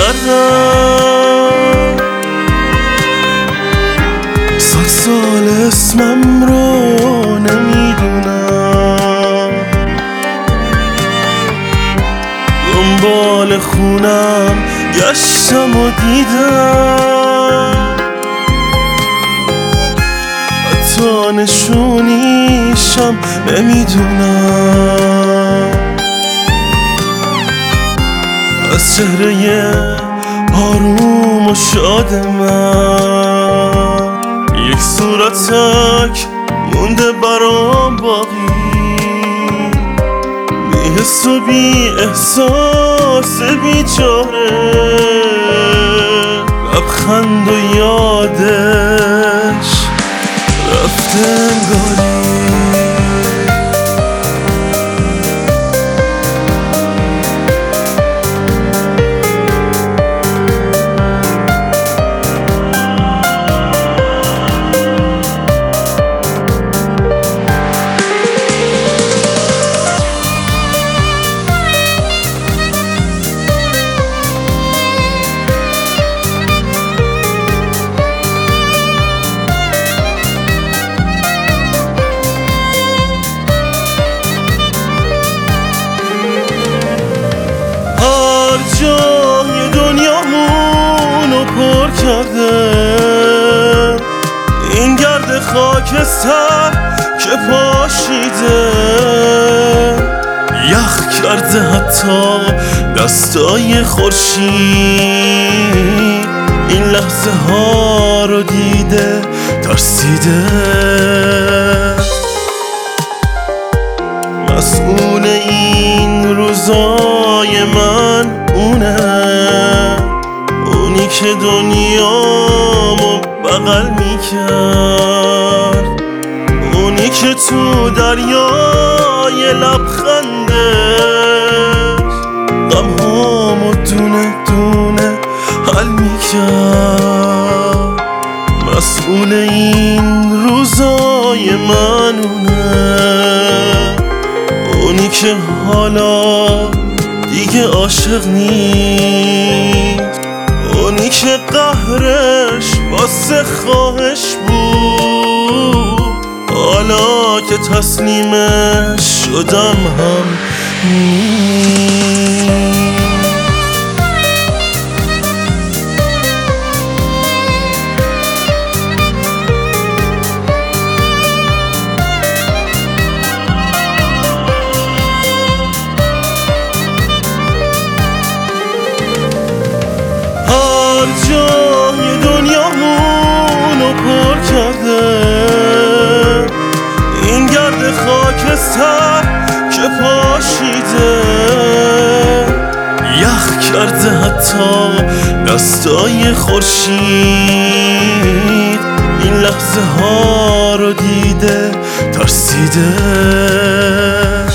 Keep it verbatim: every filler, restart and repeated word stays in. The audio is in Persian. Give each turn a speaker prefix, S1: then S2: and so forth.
S1: کردم. صد سال اسمم رو نمیدونم، دنبال خونم گشتم و دیدم، حتی نشونیشم نمیدونم. از چهره آروم و شاد من یک صورتک مونده برام باقی، بی حس و بی احساس بیچاره، لبخند و یادش رفته انگاری. جای دنیامونو پر کرده این گرد خاکستر که پاشیده، یخ کرده حتی دستای خورشید، این لحظه ها رو دیده ترسیده. مسئول این روزای من اونه، اونی که دنیامو بغل میکرد، اونی که تو دریای لبخندش غمهامو دونه دونه حل میکرد. مسئول این روزای من اونه، اونی که حالا دیگه عاشق نیست، اونی که قهرش واسه خواهش بود، حالا که تسلیمش شدم هم نیست. جای دنیامونو پر کرده این گرد خاکستر که پاشیده، یخ کرده حتی دستای خورشید، این لحظه ها رو دیده ترسیده.